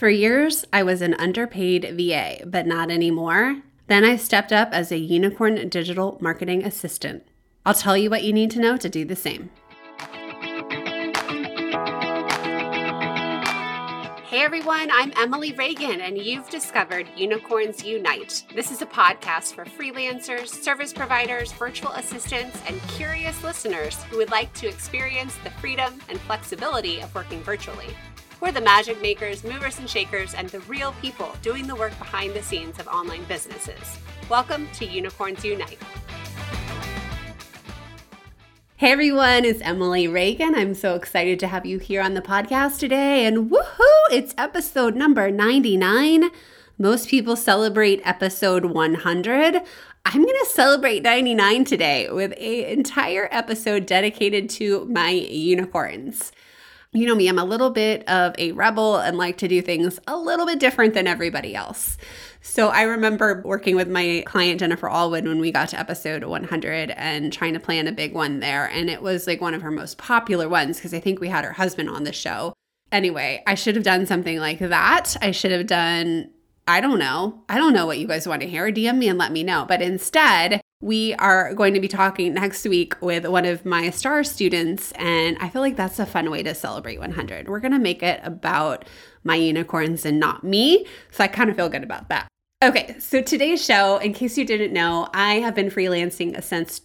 For years, I was an underpaid VA, but not anymore. Then I stepped up as a unicorn digital marketing assistant. I'll tell you what you need to know to do the same. Hey everyone, I'm Emily Reagan, and you've discovered Unicorns Unite. This is a podcast for freelancers, service providers, virtual assistants, and curious listeners who would like to experience the freedom and flexibility of working virtually. We're the magic makers, movers and shakers, and the real people doing the work behind the scenes of online businesses. Welcome to Unicorns Unite. Hey everyone, it's Emily Reagan. I'm so excited to have you here on the podcast today. And woohoo, it's episode number 99. Most people celebrate episode 100. I'm going to celebrate 99 today with an entire episode dedicated to my unicorns. You know me, I'm a little bit of a rebel and like to do things a little bit different than everybody else. So I remember working with my client, Jennifer Allwood, when we got to episode 100 and trying to plan a big one there. And it was like one of her most popular ones because I think we had her husband on the show. Anyway, I should have done something like that. I should have done, I don't know what you guys want to hear. DM me and let me know. But instead, we are going to be talking next week with one of my star students, and I feel like that's a fun way to celebrate 100. We're going to make it about my unicorns and not me, so I kind of feel good about that. Okay, so today's show, in case you didn't know, I have been freelancing since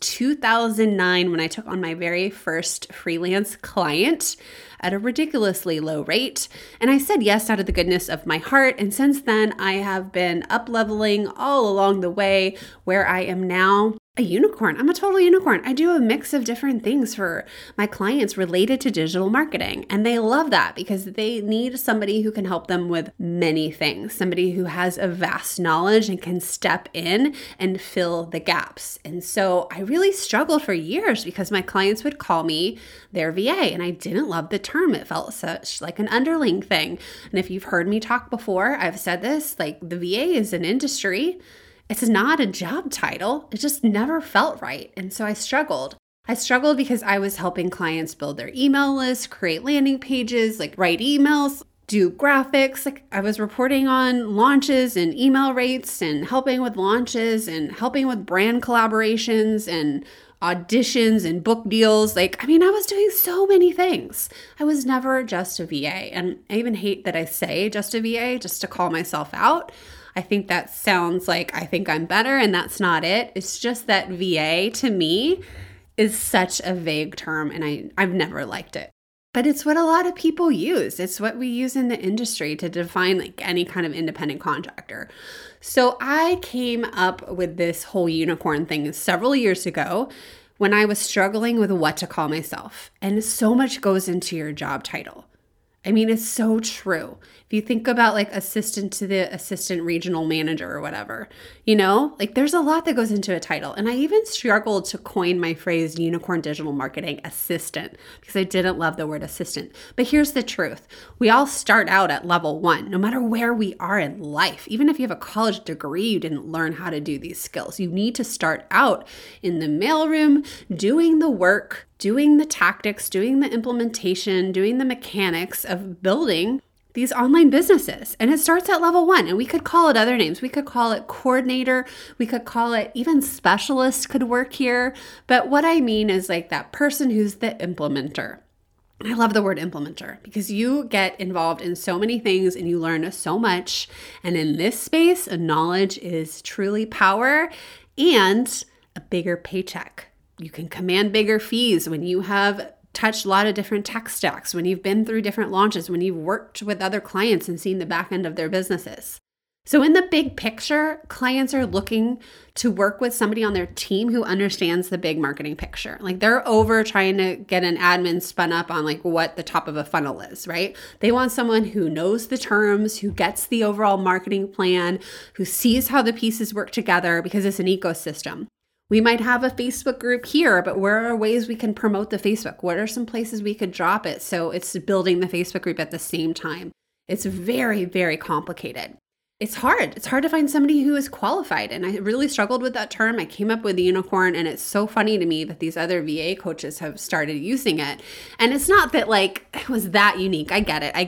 2009 when I took on my very first freelance client at a ridiculously low rate. And I said yes out of the goodness of my heart. And since then, I have been up-leveling all along the way where I am now a unicorn. I'm a total unicorn. I do a mix of different things for my clients related to digital marketing. And they love that because they need somebody who can help them with many things, somebody who has a vast knowledge and can step in and fill the gaps. And so I really struggled for years because my clients would call me their VA, and I didn't love the term. It felt such like an underling thing. And if you've heard me talk before, I've said this, like the VA is an industry. It's not a job title. It just never felt right. And so I struggled. I struggled because I was helping clients build their email list, create landing pages, like write emails, do graphics. Like I was reporting on launches and email rates and helping with launches and helping with brand collaborations and auditions and book deals. I was doing so many things. I was never just a VA. And I even hate that I say just a VA just to call myself out. I think that sounds like I think I'm better, and that's not it. It's just that VA to me is such a vague term, and I've never liked it. But it's what a lot of people use. It's what we use in the industry to define like any kind of independent contractor. So I came up with this whole unicorn thing several years ago when I was struggling with what to call myself. And so much goes into your job title. I mean, it's so true. If you think about like assistant to the assistant regional manager or whatever, there's a lot that goes into a title. And I even struggled to coin my phrase unicorn digital marketing assistant because I didn't love the word assistant. But here's the truth. We all start out at level 1, no matter where we are in life. Even if you have a college degree, you didn't learn how to do these skills. You need to start out in the mailroom doing the work, doing the tactics, doing the implementation, doing the mechanics of building these online businesses. And it starts at level 1. And we could call it other names. We could call it coordinator. We could call it even specialist could work here. But what I mean is like that person who's the implementer. I love the word implementer because you get involved in so many things and you learn so much. And in this space, knowledge is truly power and a bigger paycheck. You can command bigger fees when you have touched a lot of different tech stacks, when you've been through different launches, when you've worked with other clients and seen the back end of their businesses. So in the big picture, clients are looking to work with somebody on their team who understands the big marketing picture. Like they're over trying to get an admin spun up on like what the top of a funnel is, right? They want someone who knows the terms, who gets the overall marketing plan, who sees how the pieces work together because it's an ecosystem. We might have a Facebook group here, but where are ways we can promote the Facebook? What are some places we could drop it so it's building the Facebook group at the same time? It's very, very complicated. It's hard. It's hard to find somebody who is qualified. And I really struggled with that term. I came up with the unicorn, and it's so funny to me that these other VA coaches have started using it. And it's not that like it was that unique. I get it.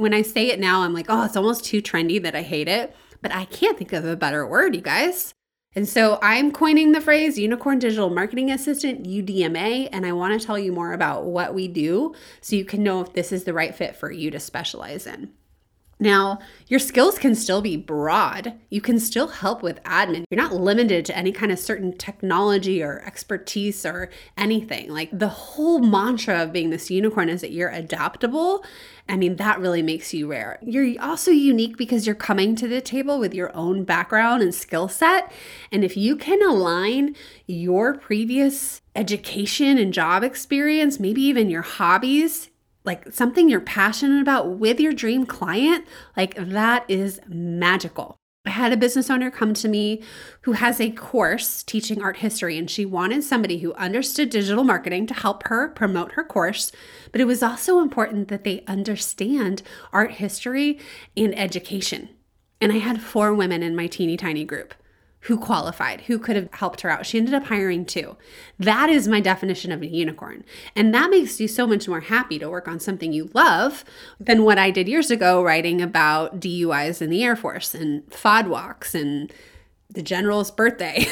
When I say it now, I'm like, oh, it's almost too trendy that I hate it. But I can't think of a better word, you guys. And so I'm coining the phrase Unicorn Digital Marketing Assistant, UDMA, and I want to tell you more about what we do so you can know if this is the right fit for you to specialize in. Now, your skills can still be broad. You can still help with admin. You're not limited to any kind of certain technology or expertise or anything. Like the whole mantra of being this unicorn is that you're adaptable. I mean, that really makes you rare. You're also unique because you're coming to the table with your own background and skill set. And if you can align your previous education and job experience, maybe even your hobbies, like something you're passionate about with your dream client, like that is magical. I had a business owner come to me who has a course teaching art history, and she wanted somebody who understood digital marketing to help her promote her course. But it was also important that they understand art history and education. And I had 4 women in my teeny tiny group who qualified, who could have helped her out. She ended up hiring 2. That is my definition of a unicorn. And that makes you so much more happy to work on something you love than what I did years ago, writing about DUIs in the Air Force and FOD walks and the general's birthday.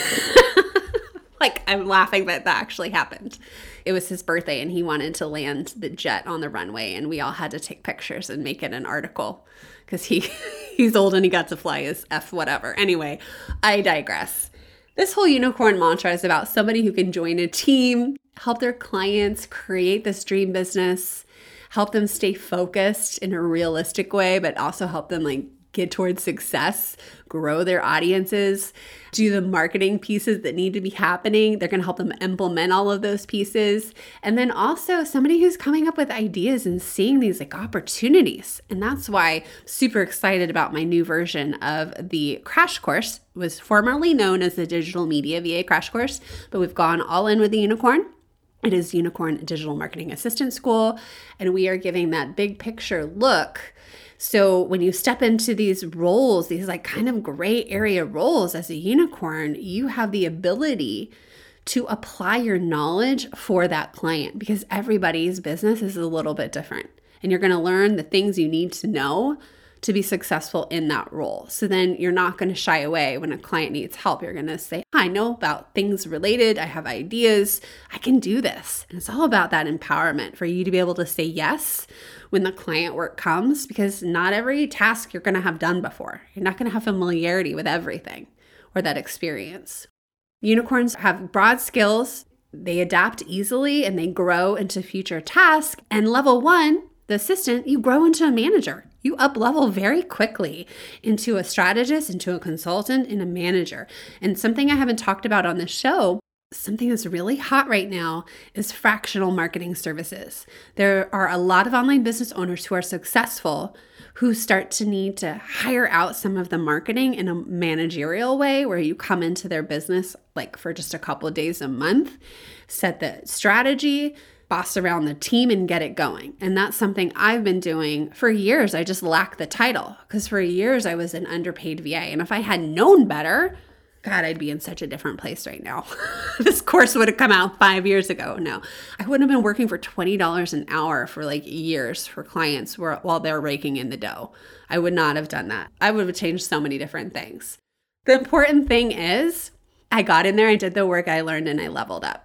Like, I'm laughing, but that actually happened. It was his birthday and he wanted to land the jet on the runway, and we all had to take pictures and make it an article because he's old and he got to fly his F whatever. Anyway, I digress. This whole unicorn mantra is about somebody who can join a team, help their clients create this dream business, help them stay focused in a realistic way, but also help them like get towards success, grow their audiences, do the marketing pieces that need to be happening. They're going to help them implement all of those pieces. And then also somebody who's coming up with ideas and seeing these like opportunities. And that's why I'm super excited about my new version of the crash course. It was formerly known as the Digital Media VA Crash Course, but we've gone all in with the unicorn. It is Unicorn Digital Marketing Assistant School, and we are giving that big picture look. So when you step into these roles, these like kind of gray area roles as a unicorn, you have the ability to apply your knowledge for that client because everybody's business is a little bit different. And you're going to learn the things you need to know to be successful in that role. So then you're not going to shy away when a client needs help. You're going to say, I know about things related. I have ideas. I can do this. And it's all about that empowerment for you to be able to say yes when the client work comes, because not every task you're going to have done before. You're not going to have familiarity with everything or that experience. Unicorns have broad skills. They adapt easily and they grow into future tasks. And level 1, the assistant, you grow into a manager. You up level very quickly into a strategist, into a consultant, and a manager. And something I haven't talked about on this show, something that's really hot right now, is fractional marketing services. There are a lot of online business owners who are successful who start to need to hire out some of the marketing in a managerial way where you come into their business like for just a couple of days a month, set the strategy, boss around the team and get it going. And that's something I've been doing for years. I just lack the title because for years I was an underpaid VA. And if I had known better, God, I'd be in such a different place right now. This course would have come out 5 years ago. No, I wouldn't have been working for $20 an hour for like years for clients while they're raking in the dough. I would not have done that. I would have changed so many different things. The important thing is I got in there, I did the work, I learned, and I leveled up.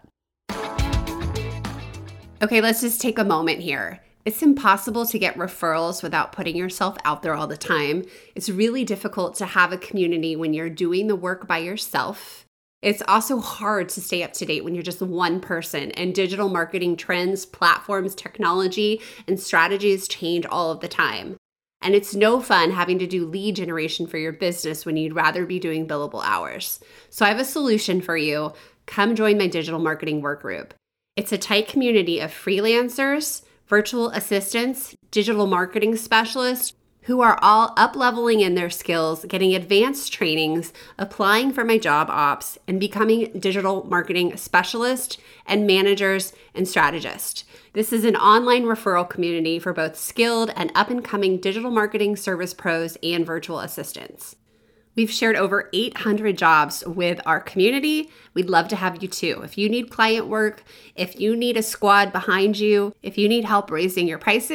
Okay, let's just take a moment here. It's impossible to get referrals without putting yourself out there all the time. It's really difficult to have a community when you're doing the work by yourself. It's also hard to stay up to date when you're just one person, and digital marketing trends, platforms, technology, and strategies change all of the time. And it's no fun having to do lead generation for your business when you'd rather be doing billable hours. So I have a solution for you. Come join my digital marketing work group. It's a tight community of freelancers, virtual assistants, digital marketing specialists who are all up-leveling in their skills, getting advanced trainings, applying for my job ops, and becoming digital marketing specialists and managers and strategists. This is an online referral community for both skilled and up-and-coming digital marketing service pros and virtual assistants. We've shared over 800 jobs with our community. We'd love to have you too. If you need client work, if you need a squad behind you, if you need help raising your prices,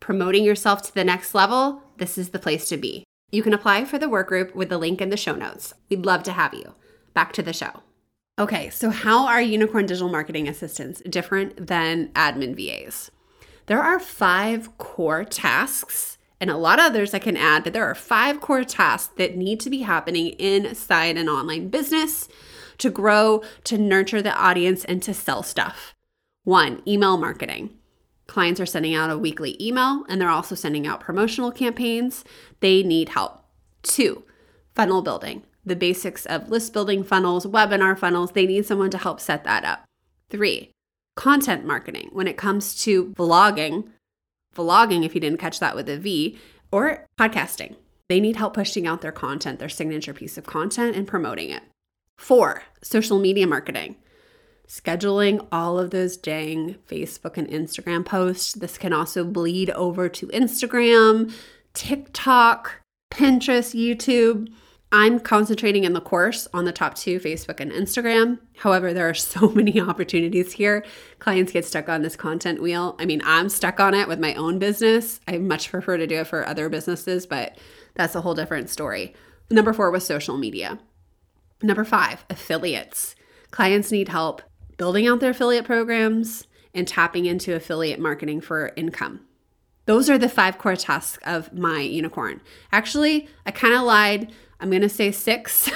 promoting yourself to the next level, this is the place to be. You can apply for the work group with the link in the show notes. We'd love to have you. Back to the show. Okay, so how are unicorn digital marketing assistants different than admin VAs? There are 5 core tasks and a lot of others I can add, but there are 5 core tasks that need to be happening inside an online business to grow, to nurture the audience, and to sell stuff. 1, email marketing. Clients are sending out a weekly email and they're also sending out promotional campaigns. They need help. 2, funnel building. The basics of list building funnels, webinar funnels, they need someone to help set that up. 3, content marketing. When it comes to vlogging, if you didn't catch that with a V, or podcasting, they need help pushing out their content, their signature piece of content, and promoting it. 4, social media marketing. Scheduling all of those dang Facebook and Instagram posts. This can also bleed over to Instagram, TikTok, Pinterest, YouTube. I'm concentrating in the course on the top 2, Facebook and Instagram. However, there are so many opportunities here. Clients get stuck on this content wheel. I mean, I'm stuck on it with my own business. I much prefer to do it for other businesses, but that's a whole different story. Number 4 was social media. Number 5, affiliates. Clients need help building out their affiliate programs and tapping into affiliate marketing for income. Those are the 5 core tasks of my unicorn. Actually, I kind of lied. I'm going to say 6.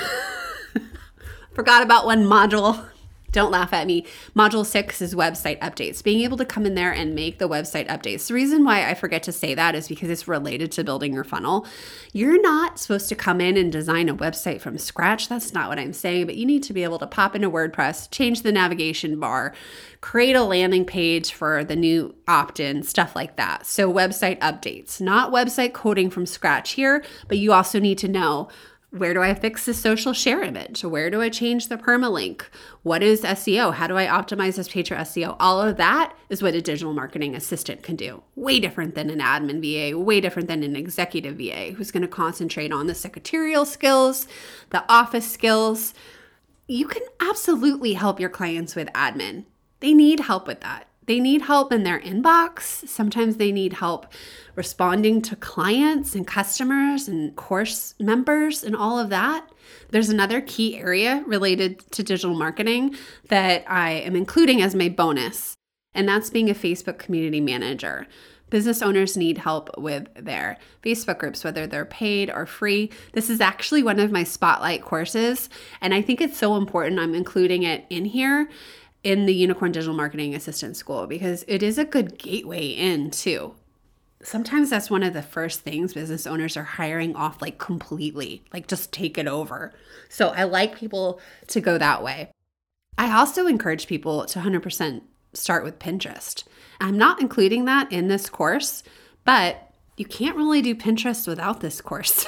Forgot about one module. Don't laugh at me. Module 6 is website updates, being able to come in there and make the website updates. The reason why I forget to say that is because it's related to building your funnel. You're not supposed to come in and design a website from scratch. That's not what I'm saying, but you need to be able to pop into WordPress, change the navigation bar, create a landing page for the new opt-in, stuff like that. So website updates, not website coding from scratch here, but you also need to know, where do I fix the social share image? Where do I change the permalink? What is SEO? How do I optimize this page for SEO? All of that is what a digital marketing assistant can do. Way different than an admin VA, way different than an executive VA who's going to concentrate on the secretarial skills, the office skills. You can absolutely help your clients with admin. They need help with that. They need help in their inbox. Sometimes they need help responding to clients and customers and course members and all of that. There's another key area related to digital marketing that I am including as my bonus, and that's being a Facebook community manager. Business owners need help with their Facebook groups, whether they're paid or free. This is actually one of my spotlight courses, and I think it's so important I'm including it in here in the Unicorn Digital Marketing Assistant School because it is a good gateway in too. Sometimes that's one of the first things business owners are hiring off like completely, like just take it over. So I like people to go that way. I also encourage people to 100% start with Pinterest. I'm not including that in this course, but you can't really do Pinterest without this course.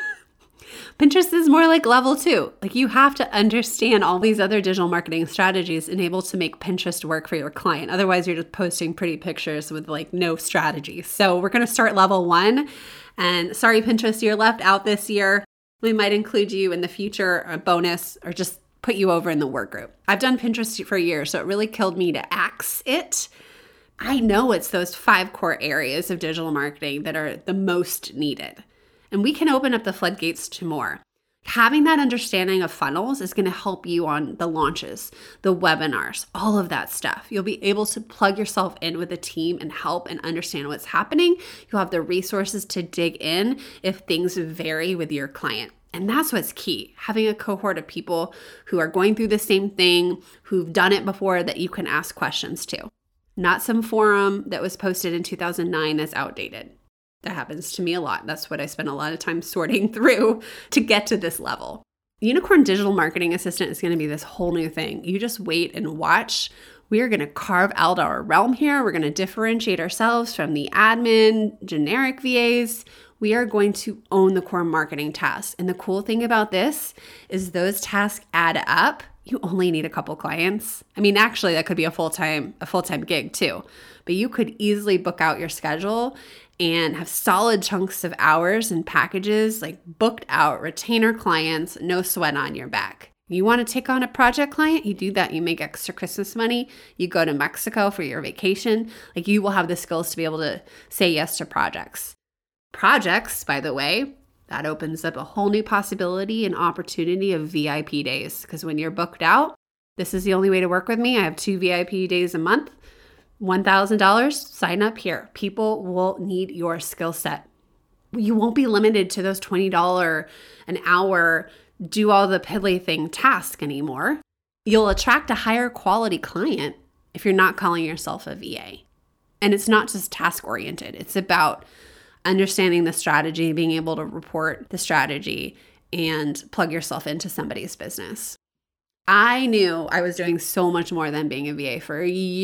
Pinterest is more like level 2. Like you have to understand all these other digital marketing strategies and able to make Pinterest work for your client. Otherwise, you're just posting pretty pictures with like no strategy. So we're going to start level 1. And sorry, Pinterest, you're left out this year. We might include you in the future, a bonus, or just put you over in the work group. I've done Pinterest for years, so it really killed me to axe it. I know it's those 5 core areas of digital marketing that are the most needed. And we can open up the floodgates to more. Having that understanding of funnels is going to help you on the launches, the webinars, all of that stuff. You'll be able to plug yourself in with a team and help and understand what's happening. You'll have the resources to dig in if things vary with your client. And that's what's key, having a cohort of people who are going through the same thing, who've done it before that you can ask questions to. Not some forum that was posted in 2009 that's outdated. That happens to me a lot. That's what I spend a lot of time sorting through to get to this level. Unicorn Digital Marketing Assistant is going to be this whole new thing. You just wait and watch. We are going to carve out our realm here. We're going to differentiate ourselves from the admin, generic VAs. We are going to own the core marketing tasks. And the cool thing about this is those tasks add up. You only need a couple clients. I mean, actually, that could be a full-time gig too. But you could easily book out your schedule and have solid chunks of hours and packages like booked out, retainer clients, no sweat on your back. You want to take on a project client? You do that. You make extra Christmas money. You go to Mexico for your vacation. Like, you will have the skills to be able to say yes to projects. Projects, by the way, that opens up a whole new possibility and opportunity of VIP days. Because when you're booked out, this is the only way to work with me. I have 2 VIP days a month, $1,000. Sign up here. People will need your skill set. You won't be limited to those $20 an hour do all the piddly thing task anymore. You'll attract a higher quality client if you're not calling yourself a VA. And it's not just task oriented. It's about understanding the strategy, being able to report the strategy and plug yourself into somebody's business. I knew I was doing so much more than being a VA for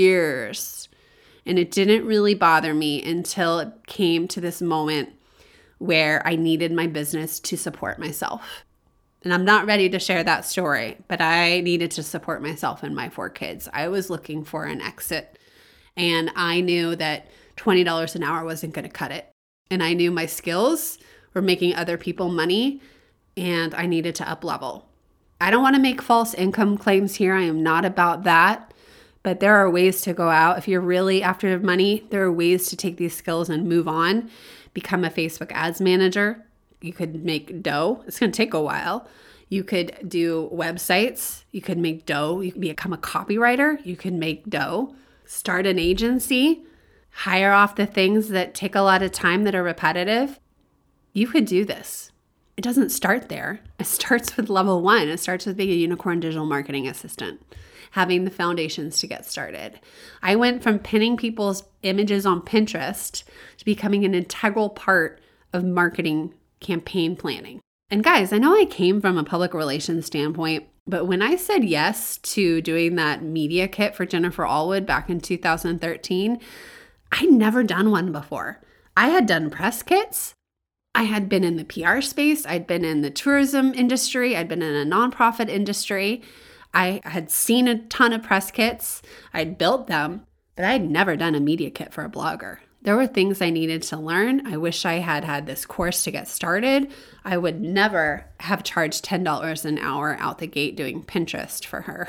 years. And it didn't really bother me until it came to this moment where I needed my business to support myself. And I'm not ready to share that story, but I needed to support myself and my 4 kids. I was looking for an exit, and I knew that $20 an hour wasn't going to cut it. And I knew my skills were making other people money, and I needed to up level. I don't want to make false income claims here. I am not about that, but there are ways to go out. If you're really after money, there are ways to take these skills and move on. Become a Facebook ads manager. You could make dough. It's going to take a while. You could do websites. You could make dough. You could become a copywriter. You could make dough. Start an agency. Hire off the things that take a lot of time that are repetitive. You could do this. It doesn't start there. It starts with level 1. It starts with being a unicorn digital marketing assistant, having the foundations to get started. I went from pinning people's images on Pinterest to becoming an integral part of marketing campaign planning. And guys, I know I came from a public relations standpoint, but when I said yes to doing that media kit for Jennifer Allwood back in 2013, I'd never done one before. I had done press kits. I had been in the PR space. I'd been in the tourism industry. I'd been in a nonprofit industry. I had seen a ton of press kits. I'd built them, but I'd never done a media kit for a blogger. There were things I needed to learn. I wish I had had this course to get started. I would never have charged $10 an hour out the gate doing Pinterest for her.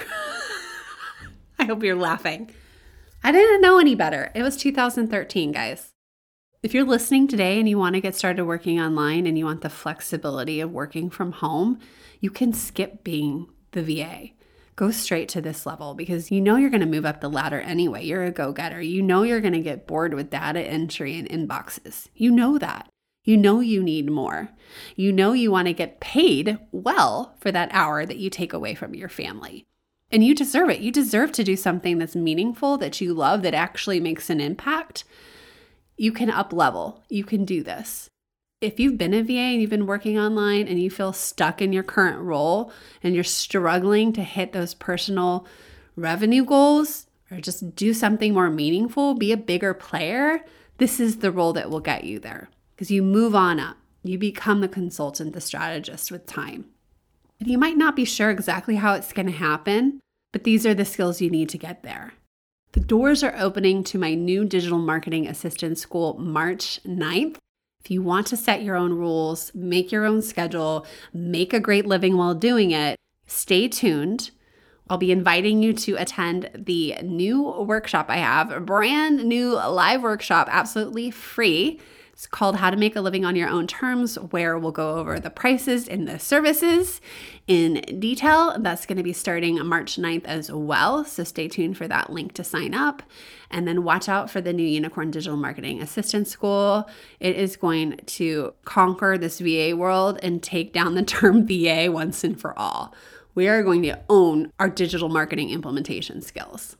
I hope you're laughing. I didn't know any better. It was 2013, guys. If you're listening today and you want to get started working online and you want the flexibility of working from home, you can skip being the VA. Go straight to this level because you know you're going to move up the ladder anyway. You're a go-getter. You know you're going to get bored with data entry and inboxes. You know that. You know you need more. You know you want to get paid well for that hour that you take away from your family. And you deserve it. You deserve to do something that's meaningful, that you love, that actually makes an impact. You can up level. You can do this. If you've been a VA and you've been working online and you feel stuck in your current role and you're struggling to hit those personal revenue goals or just do something more meaningful, be a bigger player, this is the role that will get you there because you move on up. You become the consultant, the strategist with time. And you might not be sure exactly how it's going to happen, but these are the skills you need to get there. The doors are opening to my new digital marketing assistant school March 9th. If you want to set your own rules, make your own schedule, make a great living while doing it, stay tuned. I'll be inviting you to attend the new workshop I have, a brand new live workshop, absolutely free. It's called How to Make a Living on Your Own Terms, where we'll go over the prices and the services in detail. That's going to be starting March 9th as well. So stay tuned for that link to sign up. And then watch out for the new Unicorn Digital Marketing Assistant School. It is going to conquer this VA world and take down the term VA once and for all. We are going to own our digital marketing implementation skills.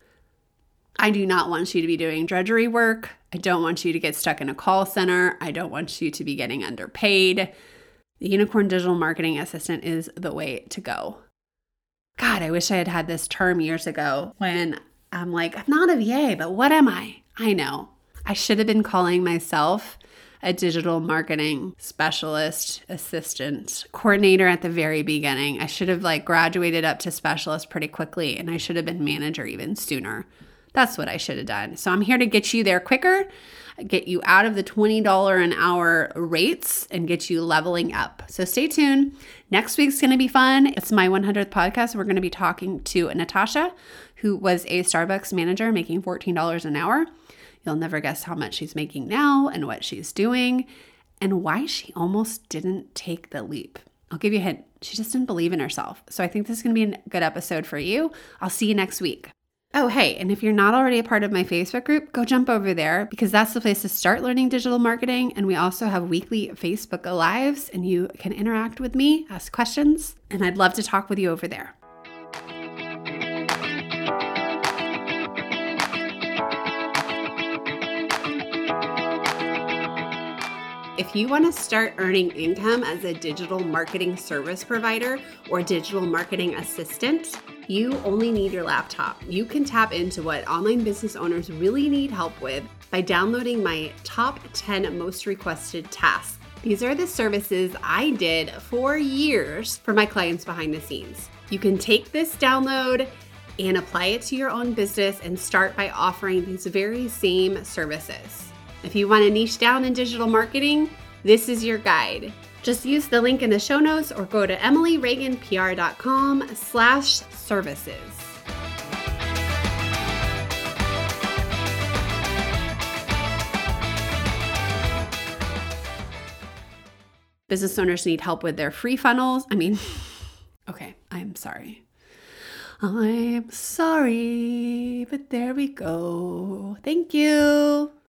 I do not want you to be doing drudgery work. I don't want you to get stuck in a call center. I don't want you to be getting underpaid. The Unicorn Digital Marketing Assistant is the way to go. God, I wish I had had this term years ago when I'm like, I'm not a VA, but what am I? I know. I should have been calling myself a digital marketing specialist, assistant, coordinator at the very beginning. I should have graduated up to specialist pretty quickly, and I should have been manager even sooner. That's what I should have done. So I'm here to get you there quicker, get you out of the $20 an hour rates and get you leveling up. So stay tuned. Next week's going to be fun. It's my 100th podcast. We're going to be talking to Natasha, who was a Starbucks manager making $14 an hour. You'll never guess how much she's making now and what she's doing and why she almost didn't take the leap. I'll give you a hint. She just didn't believe in herself. So I think this is going to be a good episode for you. I'll see you next week. Oh, hey, and if you're not already a part of my Facebook group, go jump over there because that's the place to start learning digital marketing. And we also have weekly Facebook Lives and you can interact with me, ask questions, and I'd love to talk with you over there. If you want to start earning income as a digital marketing service provider or digital marketing assistant, you only need your laptop. You can tap into what online business owners really need help with by downloading my top 10 most requested tasks. These are the services I did for years for my clients behind the scenes. You can take this download and apply it to your own business and start by offering these very same services. If you want to niche down in digital marketing, this is your guide. Just use the link in the show notes or go to emilyreaganpr.com/services. Business owners need help with their free funnels. Okay, I'm sorry. I'm sorry, but there we go. Thank you.